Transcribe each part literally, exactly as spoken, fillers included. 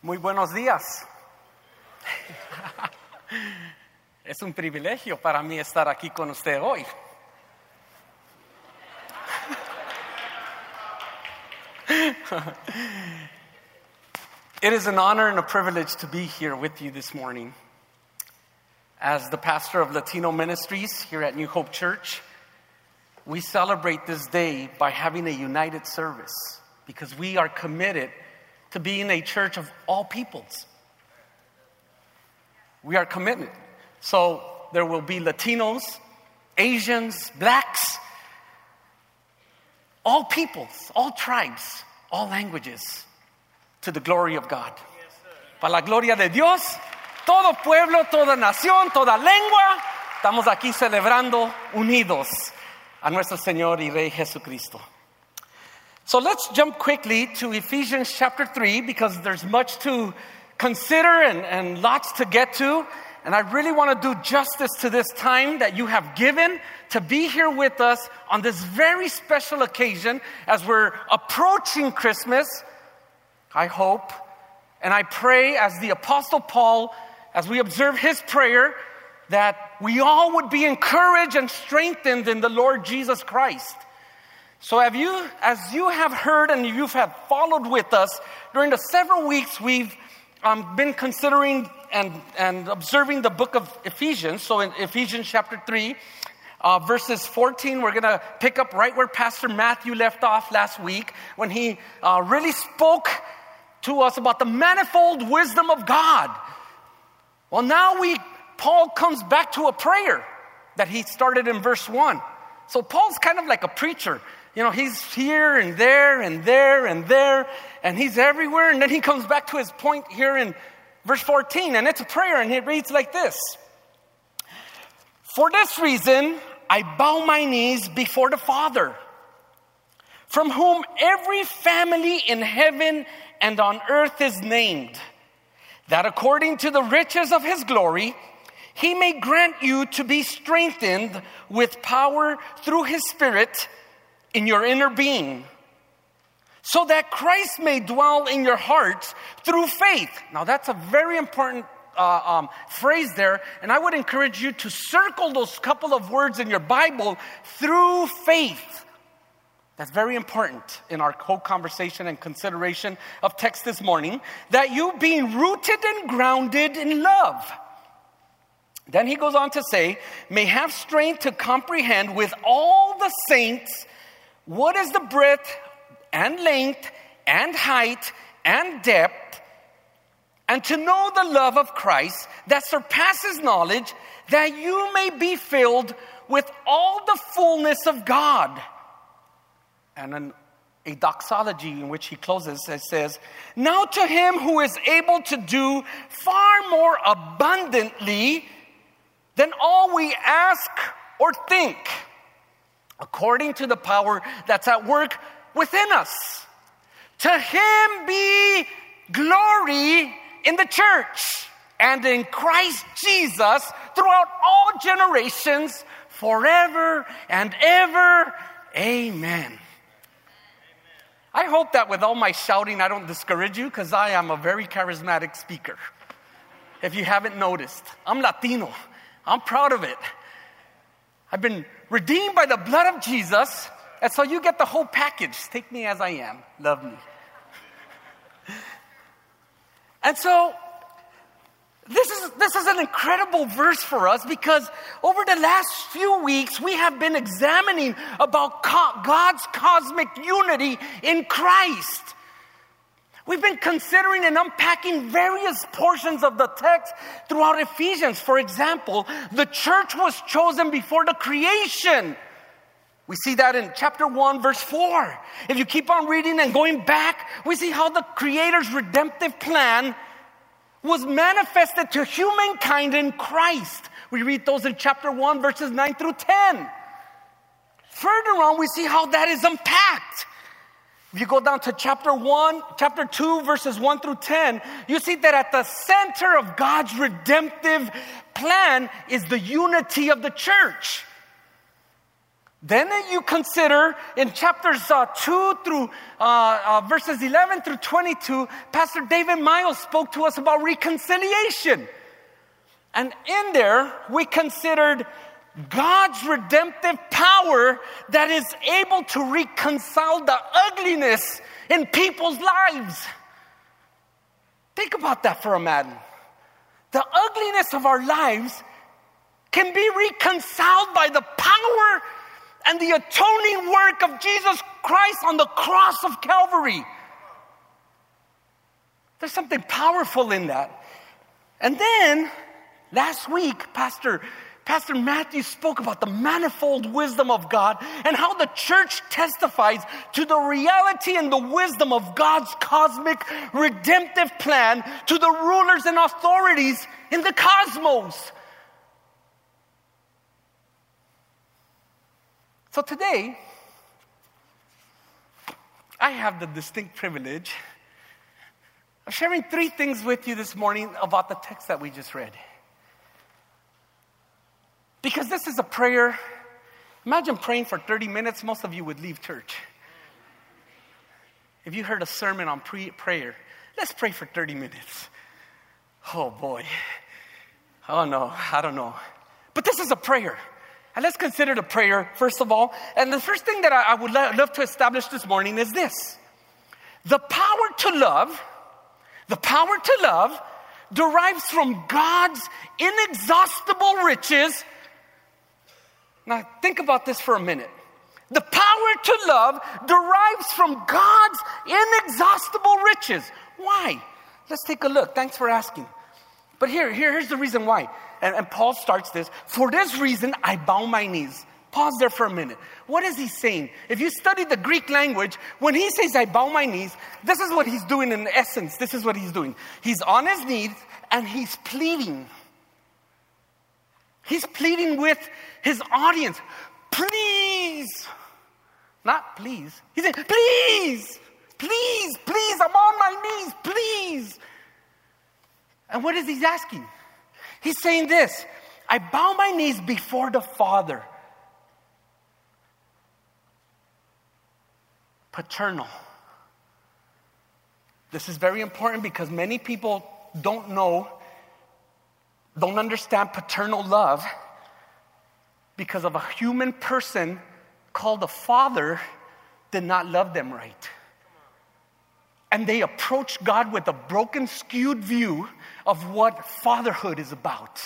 Muy buenos días. Es un privilegio para mí estar aquí con usted hoy. It is an honor and a privilege to be here with you this morning. As the pastor of Latino Ministries here at New Hope Church, we celebrate this day by having a united service because we are committed to being a church of all peoples. We are committed. So there will be Latinos, Asians, blacks, all peoples, all tribes, all languages, to the glory of God. Para la gloria de Dios, todo pueblo, toda nación, toda lengua, estamos aquí celebrando unidos a nuestro Señor y Rey Jesucristo. So let's jump quickly to Ephesians chapter three because there's much to consider and, and lots to get to. And I really want to do justice to this time that you have given to be here with us on this very special occasion as we're approaching Christmas, I hope. And I pray as the Apostle Paul, as we observe his prayer, that we all would be encouraged and strengthened in the Lord Jesus Christ. So have you, as you have heard and you have followed with us during the several weeks we've um, been considering and, and observing the book of Ephesians. So in Ephesians chapter three, uh, verses fourteen, we're going to pick up right where Pastor Matthew left off last week when he uh, really spoke to us about the manifold wisdom of God. Well, now we, Paul comes back to a prayer that he started in verse one. So Paul's kind of like a preacher. You know, he's here and there and there and there, and he's everywhere. And then he comes back to his point here in verse fourteen, and it's a prayer, and it reads like this. For this reason, I bow my knees before the Father, from whom every family in heaven and on earth is named, that according to the riches of his glory, he may grant you to be strengthened with power through his Spirit in your inner being, so that Christ may dwell in your hearts through faith. Now that's a very important uh, um, phrase there, and I would encourage you to circle those couple of words in your Bible, through faith. That's very important in our whole conversation and consideration of text this morning, that you being rooted and grounded in love. Then he goes on to say, may have strength to comprehend with all the saints what is the breadth and length and height and depth, and to know the love of Christ that surpasses knowledge, that you may be filled with all the fullness of God. And in a doxology in which he closes, it says, now to him who is able to do far more abundantly than all we ask or think, according to the power that's at work within us. To him be glory in the church and in Christ Jesus throughout all generations, forever and ever. Amen. I hope that with all my shouting, I don't discourage you, because I am a very charismatic speaker. If you haven't noticed, I'm Latino. I'm proud of it. I've been redeemed by the blood of Jesus, and so you get the whole package. Take me as I am. Love me. And so this is this is an incredible verse for us, because over the last few weeks we have been examining about co- God's cosmic unity in Christ. We've been considering and unpacking various portions of the text throughout Ephesians. For example, the church was chosen before the creation. We see that in chapter one, verse four. If you keep on reading and going back, we see how the Creator's redemptive plan was manifested to humankind in Christ. We read those in chapter one, verses nine through ten. Further on, we see how that is unpacked. If you go down to chapter one, chapter two, verses one through ten, you see that at the center of God's redemptive plan is the unity of the church. Then you consider in chapters uh, two through uh, uh, verses eleven through twenty-two, Pastor David Miles spoke to us about reconciliation. And in there, we considered God's redemptive power that is able to reconcile the ugliness in people's lives. Think about that for a minute. The ugliness of our lives can be reconciled by the power and the atoning work of Jesus Christ on the cross of Calvary. There's something powerful in that. And then, last week, Pastor, Pastor Matthew spoke about the manifold wisdom of God and how the church testifies to the reality and the wisdom of God's cosmic redemptive plan to the rulers and authorities in the cosmos. So today, I have the distinct privilege of sharing three things with you this morning about the text that we just read. Because this is a prayer. Imagine praying for thirty minutes, most of you would leave church. If you heard a sermon on pre- prayer, let's pray for thirty minutes. Oh boy. Oh no, I don't know. But this is a prayer. And let's consider the prayer, first of all. And the first thing that I, I would lo- love to establish this morning is this. The power to love, the power to love derives from God's inexhaustible riches. Now, think about this for a minute. The power to love derives from God's inexhaustible riches. Why? Let's take a look. Thanks for asking. But here, here here's the reason why. And, and Paul starts this. For this reason, I bow my knees. Pause there for a minute. What is he saying? If you study the Greek language, when he says, I bow my knees, this is what he's doing in essence. This is what he's doing. He's on his knees and he's pleading. He's pleading with his audience. Please. Not please. He's saying, please, please, please, I'm on my knees, please. And what is he asking? He's saying this, I bow my knees before the Father. Paternal. This is very important because many people don't know, don't understand paternal love because of a human person called a father did not love them right. And they approach God with a broken, skewed view of what fatherhood is about.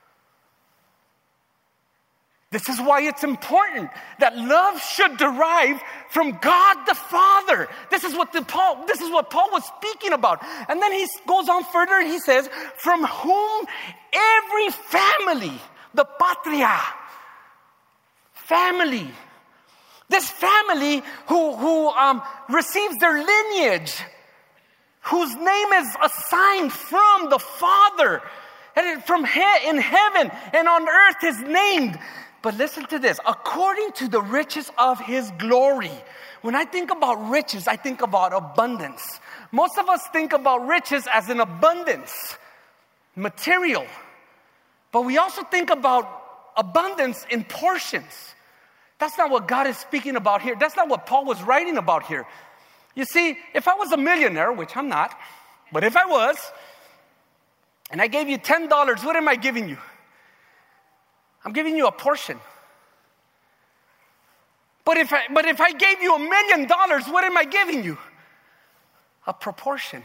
This is why it's important that love should derive from God the Father. This is what the Paul, this is what Paul was speaking about. And then he goes on further and he says, from whom every family, the patria, family, this family who, who um, receives their lineage, whose name is assigned from the Father, and from he- in heaven and on earth is named. But listen to this, according to the riches of his glory. When I think about riches, I think about abundance. Most of us think about riches as an abundance, material. But we also think about abundance in portions. That's not what God is speaking about here. That's not what Paul was writing about here. You see, if I was a millionaire, which I'm not, but if I was, and I gave you ten dollars, what am I giving you? I'm giving you a portion. But if I, but if I gave you a million dollars, what am I giving you? A proportion.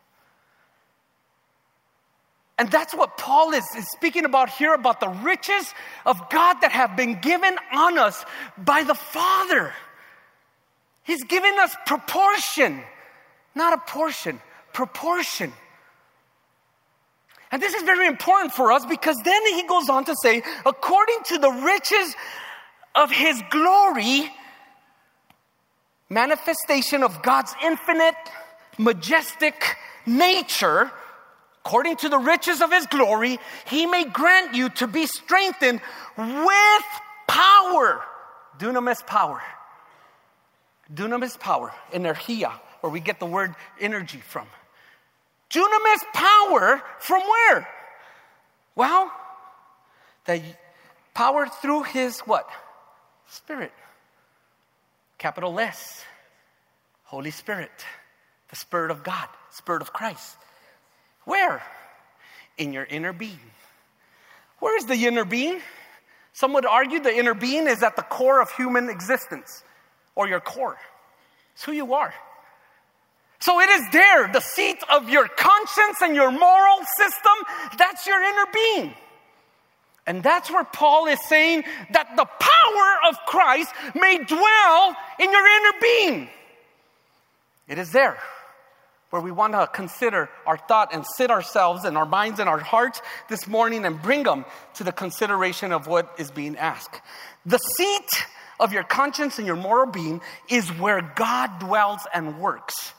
And that's what Paul is, is speaking about here, about the riches of God that have been given on us by the Father. He's given us proportion, not a portion, proportion. And this is very important for us because then he goes on to say, according to the riches of his glory, manifestation of God's infinite, majestic nature, according to the riches of his glory, he may grant you to be strengthened with power. Dunamis power. Dunamis power. Energia, where we get the word energy from. Dunamis power from where? Well, the power through his what? Spirit. Capital S. Holy Spirit. The Spirit of God. Spirit of Christ. Where? In your inner being. Where is the inner being? Some would argue the inner being is at the core of human existence, or your core. It's who you are. So it is there, the seat of your conscience and your moral system. That's your inner being. And that's where Paul is saying that the power of Christ may dwell in your inner being. It is there where we want to consider our thought and sit ourselves and our minds and our hearts this morning and bring them to the consideration of what is being asked. The seat of your conscience and your moral being is where God dwells and works.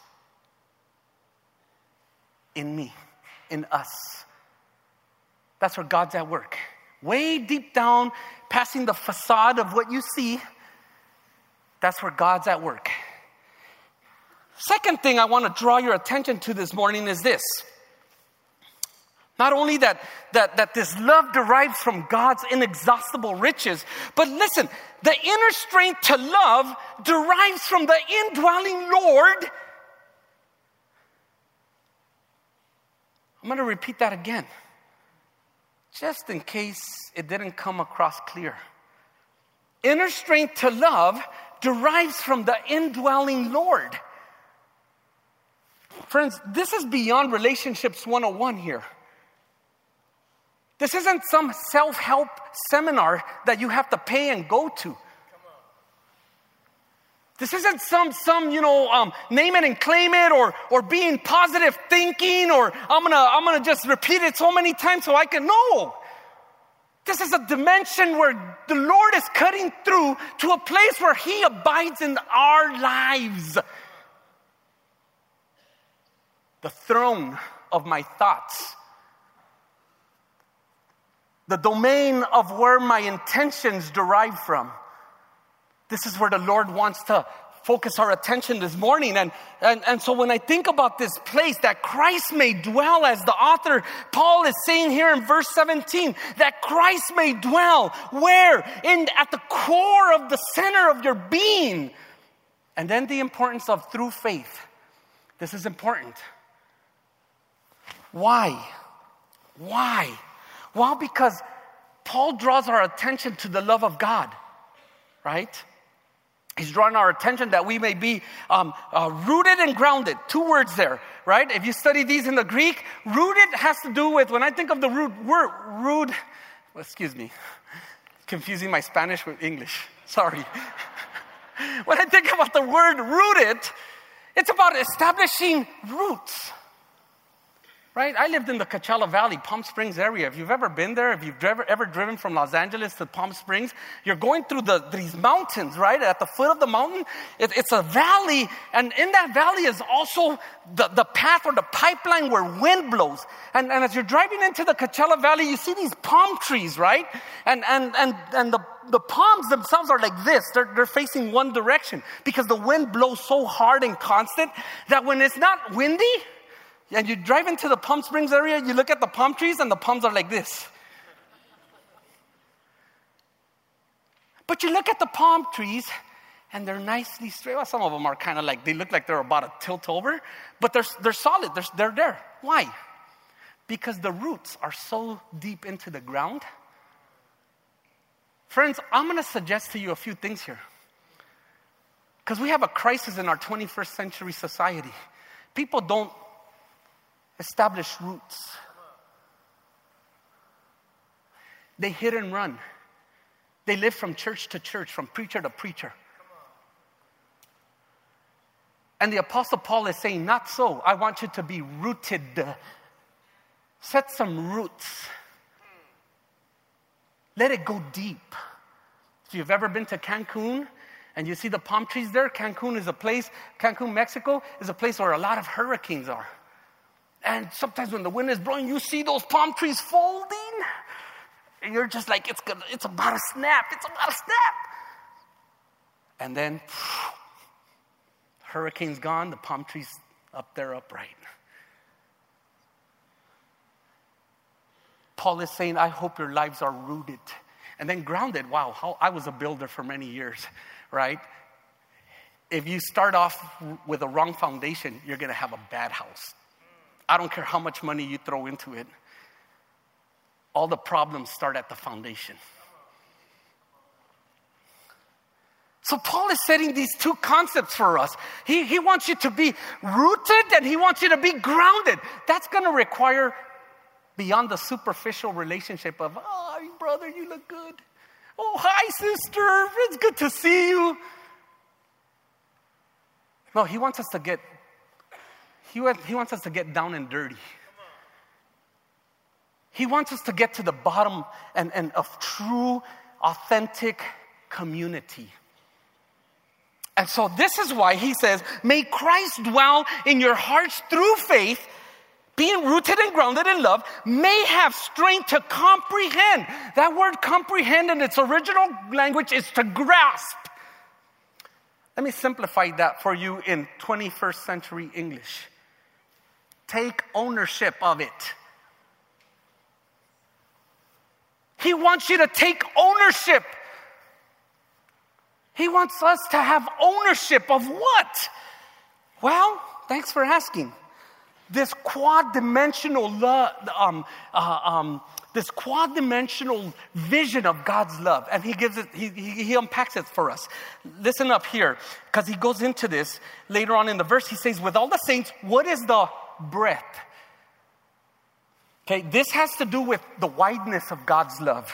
In me, in us. That's where God's at work. Way deep down, passing the facade of what you see, that's where God's at work. Second thing I want to draw your attention to this morning is this. Not only that, that, that this love derives from God's inexhaustible riches, but listen, the inner strength to love derives from the indwelling Lord. I'm going to repeat that again, just in case it didn't come across clear. Inner strength to love derives from the indwelling Lord. Friends, this is beyond relationships one oh one here. This isn't some self-help seminar that you have to pay and go to. This isn't some, some you know, um, name it and claim it, or or being positive thinking, or I'm gonna I'm gonna just repeat it so many times so I can know. This is a dimension where the Lord is cutting through to a place where He abides in our lives. The throne of my thoughts. The domain of where my intentions derive from. This is where the Lord wants to focus our attention this morning. And, and, and so when I think about this place that Christ may dwell, as the author Paul is saying here in verse seventeen, that Christ may dwell where? In at the core of the center of your being. And then the importance of through faith. This is important. Why? Why? Well, because Paul draws our attention to the love of God, right? He's drawing our attention that we may be um, uh, rooted and grounded. Two words there, right? If you study these in the Greek, rooted has to do with, when I think of the root word, root, well, excuse me, confusing my Spanish with English. Sorry. When I think about the word rooted, it's about establishing roots. Right? I lived in the Coachella Valley, Palm Springs area. If you've ever been there, if you've ever, ever driven from Los Angeles to Palm Springs, you're going through the, these mountains, right? At the foot of the mountain, it, it's a valley. And in that valley is also the, the path or the pipeline where wind blows. And, and as you're driving into the Coachella Valley, you see these palm trees, right? And, and, and, and the, the palms themselves are like this. They're, they're facing one direction because the wind blows so hard and constant that when it's not windy, and you drive into the Palm Springs area, you look at the palm trees, and the palms are like this. But you look at the palm trees, and they're nicely straight. Well, some of them are kind of like, they look like they're about to tilt over, but they're, they're solid. They're, they're there. Why? Because the roots are so deep into the ground. Friends, I'm going to suggest to you a few things here. Because we have a crisis in our twenty-first century society. People don't establish roots. They hit and run. They live from church to church, from preacher to preacher. And the Apostle Paul is saying, not so. I want you to be rooted. Set some roots. Let it go deep. If you've ever been to Cancun and you see the palm trees there, Cancun is a place, Cancun, Mexico, is a place where a lot of hurricanes are. And sometimes when the wind is blowing, you see those palm trees folding. And you're just like, it's gonna, it's about to snap. It's about to snap. And then, phew, hurricane's gone. The palm tree's up there upright. Paul is saying, I hope your lives are rooted. And then grounded, wow, how, I was a builder for many years, right? If you start off with a wrong foundation, you're going to have a bad house. I don't care how much money you throw into it. All the problems start at the foundation. So Paul is setting these two concepts for us. He, he wants you to be rooted and he wants you to be grounded. That's going to require beyond the superficial relationship of, oh, brother, you look good. Oh, hi, sister. It's good to see you. No, he wants us to get, he, he wants us to get down and dirty. He wants us to get to the bottom and, and of true, authentic community. And so this is why he says, may Christ dwell in your hearts through faith, being rooted and grounded in love, may have strength to comprehend. That word comprehend in its original language is to grasp. Let me simplify that for you in twenty-first century English. Take ownership of it. He wants you to take ownership. He wants us to have ownership of what? Well, thanks for asking. This quad-dimensional love, um, uh, um, this quad-dimensional vision of God's love, and He gives it. He, he, he unpacks it for us. Listen up here, because He goes into this later on in the verse. He says, "With all the saints, what is the breadth?" Okay, this has to do with the wideness of God's love.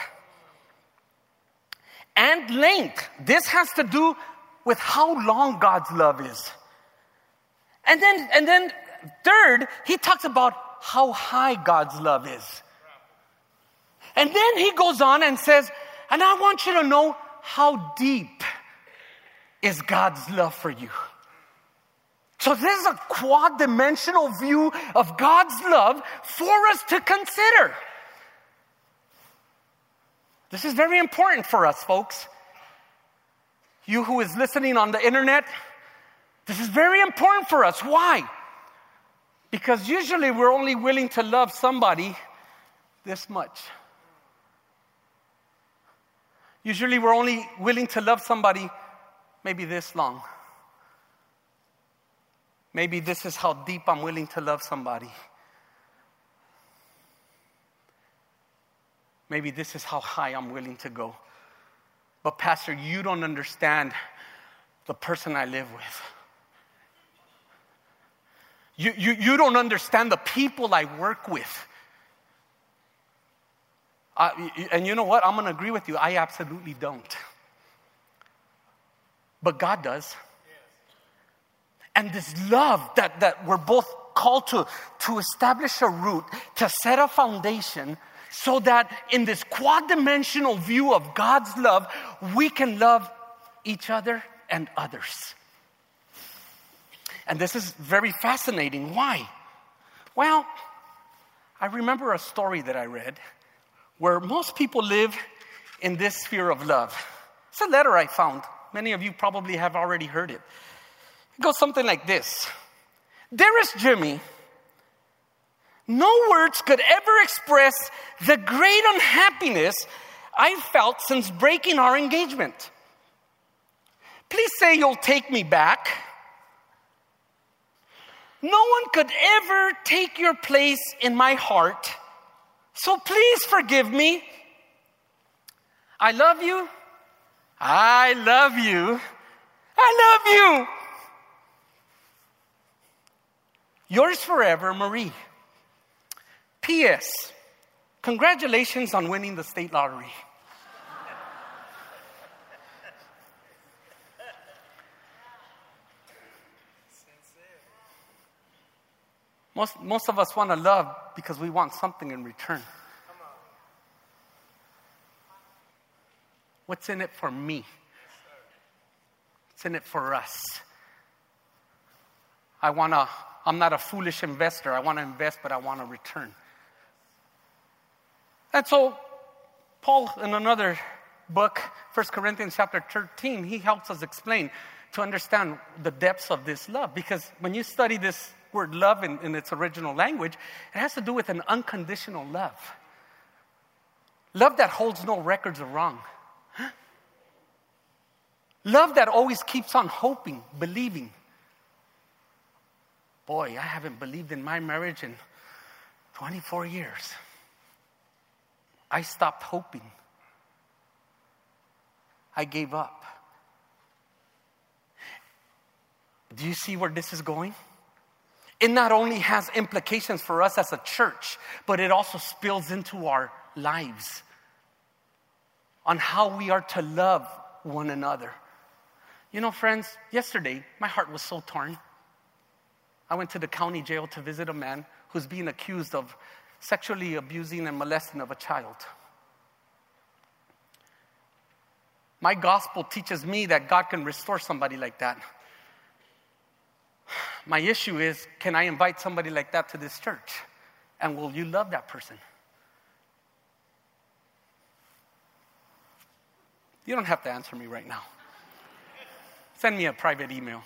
And length. This has to do with how long God's love is. And then, and then third, he talks about how high God's love is. And then he goes on and says, and I want you to know how deep is God's love for you. So this is a quad-dimensional view of God's love for us to consider. This is very important for us, folks. You who is listening on the internet, this is very important for us. Why? Because usually we're only willing to love somebody this much. Usually we're only willing to love somebody maybe this long. Maybe this is how deep I'm willing to love somebody. Maybe this is how high I'm willing to go. But Pastor, you don't understand the person I live with. You, you, you don't understand the people I work with. Uh, and you know what? I'm going to agree with you. I absolutely don't. But God does. And this love that, that we're both called to, to establish a root, to set a foundation, so that in this quad-dimensional view of God's love, we can love each other and others. And this is very fascinating. Why? Well, I remember a story that I read where most people live in this sphere of love. It's a letter I found. Many of you probably have already heard it. It goes something like this. Dearest Jimmy, no words could ever express the great unhappiness I've felt since breaking our engagement. Please say you'll take me back. No one could ever take your place in my heart, so please forgive me. I love you. I love you. I love you. Yours forever, Marie. P S. Congratulations on winning the state lottery. Most, most of us want to love because we want something in return. What's in it for me? What's in it for us? I want to, I'm not a foolish investor. I want to invest, but I want a return. And so, Paul, in another book, First Corinthians chapter thirteen, he helps us explain to understand the depths of this love. Because when you study this word love in, in its original language, it has to do with an unconditional love. Love that holds no records of wrong. Love that always keeps on hoping, believing. Boy, I haven't believed in my marriage in twenty-four years. I stopped hoping. I gave up. Do you see where this is going? It not only has implications for us as a church, but it also spills into our lives on how we are to love one another. You know, friends, yesterday, my heart was so torn. I went to the county jail to visit a man who's being accused of sexually abusing and molesting of a child. My gospel teaches me that God can restore somebody like that. My issue is, can I invite somebody like that to this church? And will you love that person? You don't have to answer me right now. Send me a private email.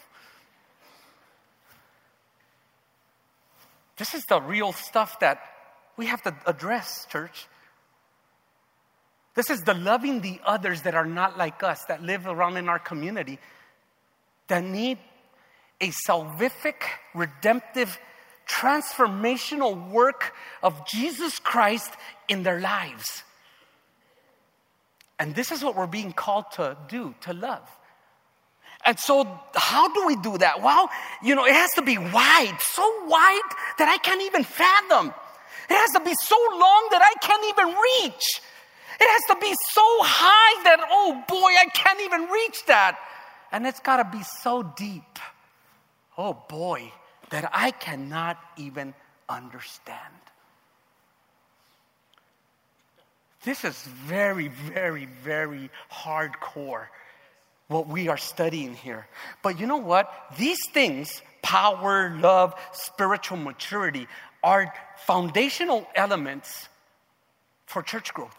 This is the real stuff that we have to address, church. This is the loving the others that are not like us, that live around in our community, that need a salvific, redemptive, transformational work of Jesus Christ in their lives. And this is what we're being called to do, to love. And so how do we do that? Well, you know, it has to be wide, so wide that I can't even fathom. It has to be so long that I can't even reach. It has to be so high that, oh boy, I can't even reach that. And it's got to be so deep, oh boy, that I cannot even understand. This is very, very, very hardcore, what we are studying here. But you know what? These things, power, love, spiritual maturity, are foundational elements for church growth.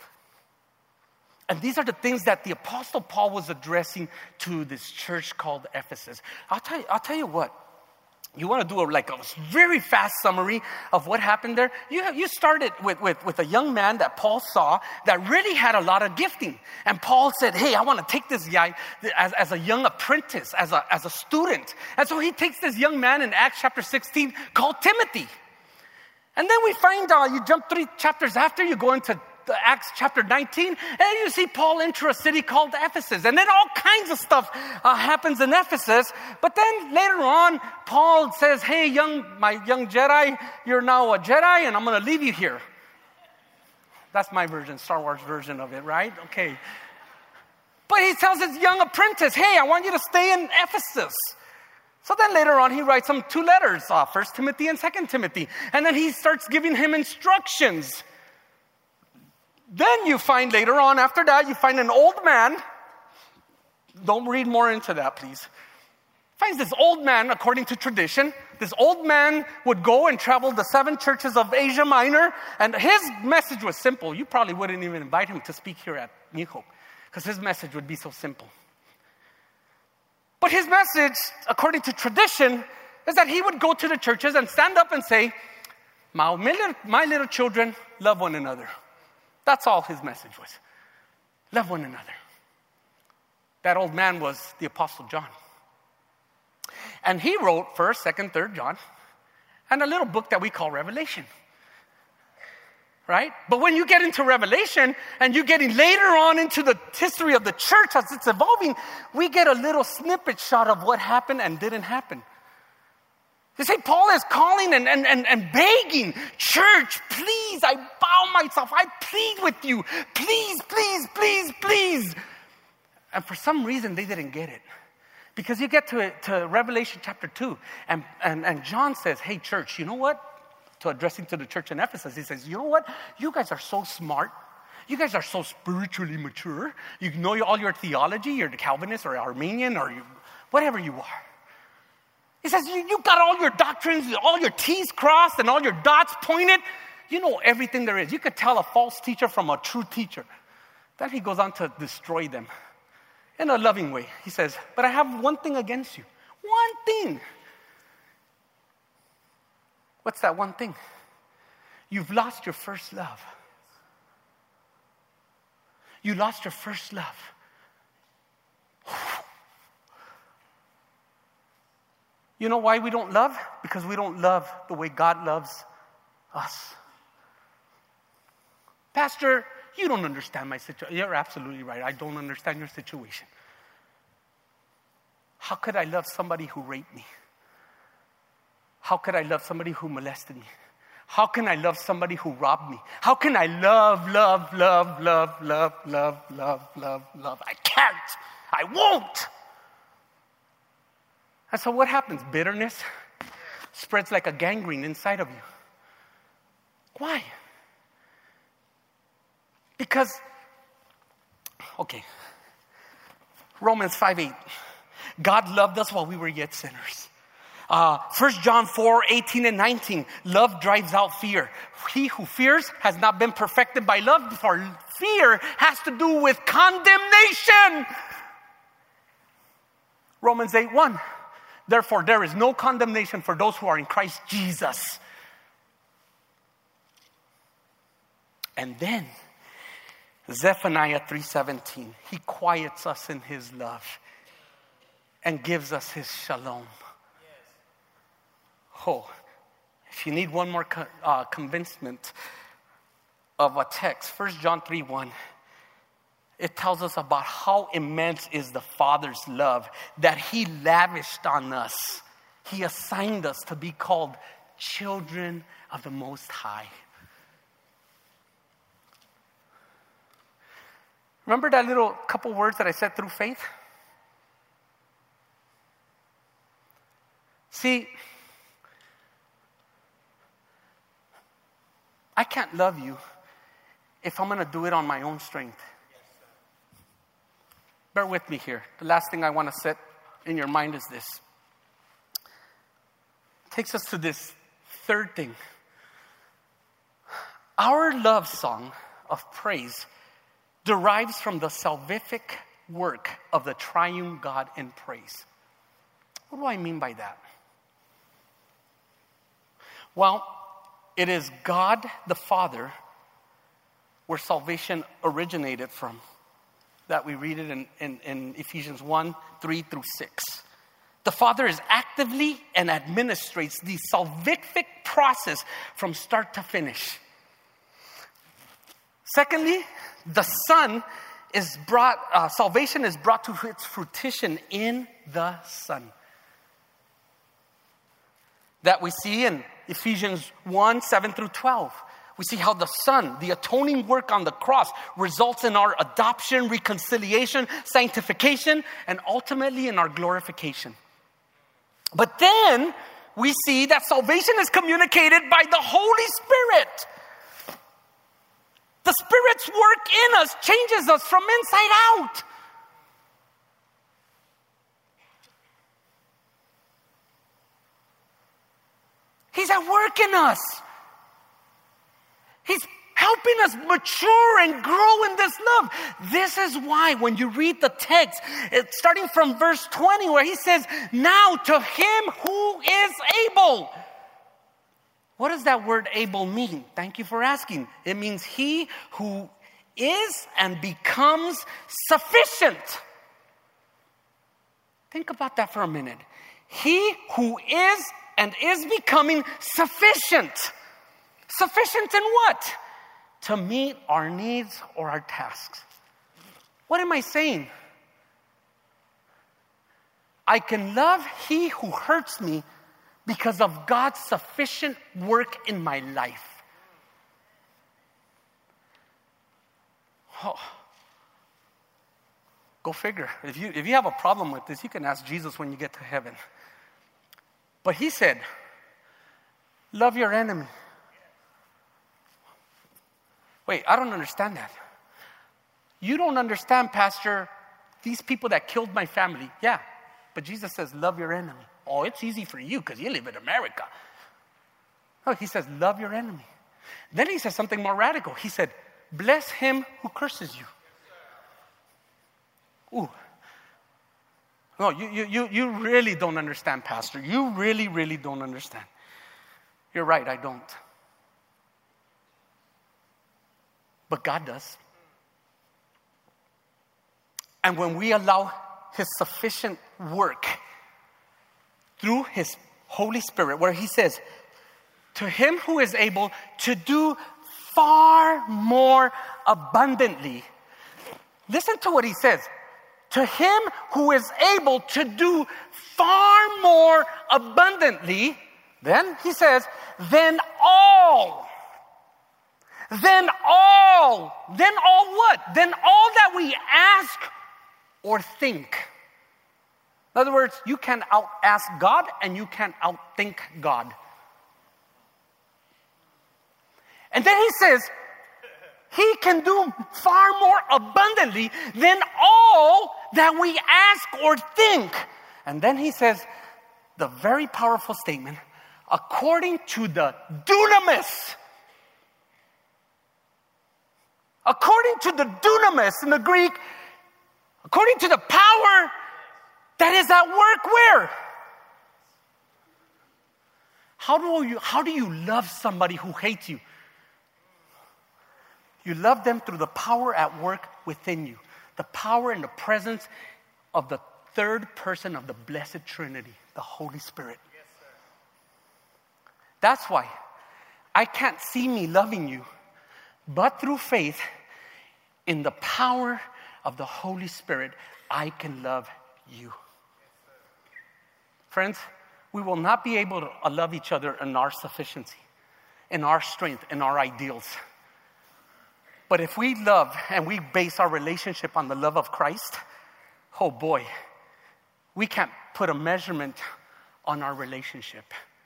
And these are the things that the Apostle Paul was addressing to this church called Ephesus. I'll tell you, I'll tell you what. You want to do a, like a very fast summary of what happened there? You, you started with, with, with a young man that Paul saw that really had a lot of gifting. And Paul said, hey, I want to take this guy as, as a young apprentice, as a, as a student. And so he takes this young man in Acts chapter sixteen called Timothy. And then we find, uh, you jump three chapters after, you go into Acts chapter nineteen, and you see Paul enter a city called Ephesus. And then all kinds of stuff uh, happens in Ephesus. But then later on, Paul says, hey, young, my young Jedi, you're now a Jedi, and I'm going to leave you here. That's my version, Star Wars version of it, right? Okay. But he tells his young apprentice, hey, I want you to stay in Ephesus. So then later on, he writes him two letters, uh, First Timothy and Second Timothy. And then he starts giving him instructions. Then you find later on, after that, you find an old man. Don't read more into that, please. Finds this old man, according to tradition. This old man would go and travel the seven churches of Asia Minor. And his message was simple. You probably wouldn't even invite him to speak here at New Hope, because his message would be so simple. But his message, according to tradition, is that he would go to the churches and stand up and say, my little, my little children, love one another. That's all his message was. Love one another. That old man was the Apostle John. And he wrote first, second, third John, and a little book that we call Revelation. Right? But when you get into Revelation and you're getting later on into the history of the church as it's evolving, we get a little snippet shot of what happened and didn't happen. You see, Paul is calling and, and, and, and begging, church, please, I bow myself, I plead with you, please, please, please, please. And for some reason, they didn't get it. Because you get to, to Revelation chapter two, and, and, and John says, hey, church, you know what? To addressing to the church in Ephesus, he says, you know what? You guys are so smart. You guys are so spiritually mature. You know all your theology, you're the Calvinist or Arminian or you, whatever you are. He says, you, you got all your doctrines, all your T's crossed and all your dots pointed. You know everything there is. You could tell a false teacher from a true teacher. Then he goes on to destroy them in a loving way. He says, but I have one thing against you. One thing. What's that one thing? You've lost your first love. You lost your first love. You know why we don't love? Because we don't love the way God loves us. Pastor, you don't understand my situation. You're absolutely right. I don't understand your situation. How could I love somebody who raped me? How could I love somebody who molested me? How can I love somebody who robbed me? How can I love, love, love, love, love, love, love, love, love? I can't. I won't. And so what happens? Bitterness spreads like a gangrene inside of you. Why? Because, okay, Romans five eight. God loved us while we were yet sinners. Uh, First John four eighteen and nineteen. Love drives out fear. He who fears has not been perfected by love, for fear has to do with condemnation. Romans eight one. Therefore, there is no condemnation for those who are in Christ Jesus. And then, Zephaniah three seventeen. He quiets us in his love and gives us his shalom. Oh, if you need one more co- uh, convincement of a text, First John three one. It tells us about how immense is the Father's love that he lavished on us. He assigned us to be called children of the Most High. Remember that little couple words that I said, through faith? See, I can't love you if I'm going to do it on my own strength. Bear with me here. The last thing I want to set in your mind is this. It takes us to this third thing. Our love song of praise derives from the salvific work of the triune God in praise. What do I mean by that? Well, it is God the Father where salvation originated from. That we read it in, in, in Ephesians one, three through six. The Father is actively and administrates the salvific process from start to finish. Secondly, the Son is brought, uh, salvation is brought to its fruition in the Son. That we see in Ephesians one, seven through twelve. We see how the Son, the atoning work on the cross, results in our adoption, reconciliation, sanctification, and ultimately in our glorification. But then we see that salvation is communicated by the Holy Spirit. The Spirit's work in us changes us from inside out. He's at work in us. He's helping us mature and grow in this love. This is why when you read the text, it's starting from verse twenty, where he says, now to him who is able. What does that word able mean? Thank you for asking. It means he who is and becomes sufficient. Think about that for a minute. He who is and is becoming sufficient. Sufficient in what? To meet our needs or our tasks. What am I saying? I can love he who hurts me because of God's sufficient work in my life. Oh. Go figure. If you, if you have a problem with this, you can ask Jesus when you get to heaven. But he said, love your enemy. Wait, I don't understand that. You don't understand, Pastor, these people that killed my family. Yeah, but Jesus says, love your enemy. Oh, it's easy for you because you live in America. No, he says, love your enemy. Then he says something more radical. He said, bless him who curses you. Ooh. No, you, you, you, you really don't understand, Pastor. You really, really don't understand. You're right, I don't. But God does. And when we allow his sufficient work through his Holy Spirit, where he says, to him who is able to do far more abundantly. Listen to what he says. To him who is able to do far more abundantly, then he says, then all, then all, then all what? Then all that we ask or think. In other words, you can out-ask God and you can out-think God. And then he says, he can do far more abundantly than all that we ask or think. And then he says the very powerful statement, according to the dunamis. According to the dunamis in the Greek, according to the power that is at work where? How do you, how do you love somebody who hates you? You love them through the power at work within you. The power and the presence of the third person of the Blessed Trinity, the Holy Spirit. Yes, sir. That's why I can't see me loving you, but through faith in the power of the Holy Spirit, I can love you. Yes, friends, we will not be able to love each other in our sufficiency, in our strength, in our ideals. But if we love and we base our relationship on the love of Christ, oh boy, we can't put a measurement on our relationship.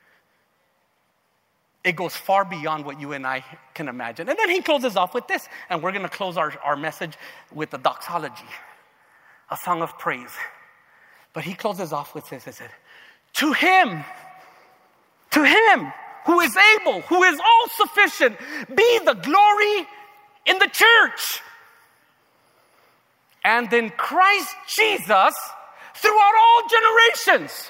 It goes far beyond what you and I can imagine. And then he closes off with this, and we're going to close our, our message with the doxology, a song of praise. But he closes off with this. He said, to him, to him who is able, who is all sufficient, be the glory in the church and in Christ Jesus throughout all generations,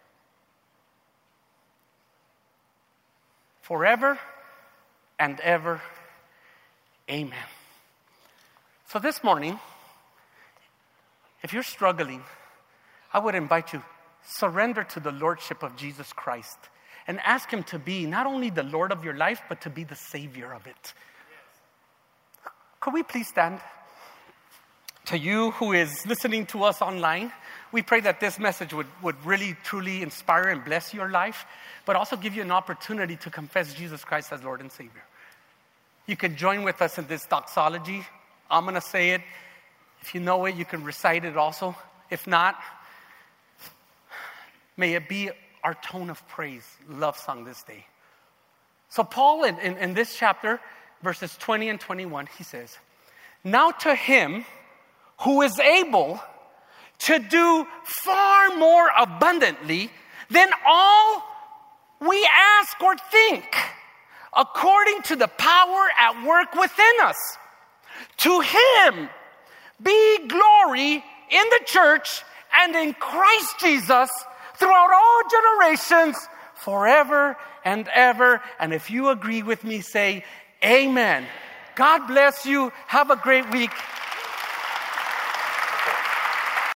forever and ever. Amen. So this morning, if you're struggling, I would invite you, surrender to the Lordship of Jesus Christ and ask him to be not only the Lord of your life, but to be the Savior of it. Could we please stand? To you who is listening to us online, we pray that this message would, would really, truly inspire and bless your life, but also give you an opportunity to confess Jesus Christ as Lord and Savior. You can join with us in this doxology. I'm going to say it. If you know it, you can recite it also. If not, may it be our tone of praise, love song this day. So Paul, in, in, in this chapter, verses twenty and twenty-one, he says, now to him who is able to do far more abundantly than all we ask or think, according to the power at work within us. To him be glory in the church and in Christ Jesus throughout all generations, forever and ever. And if you agree with me, say, amen. God bless you. Have a great week.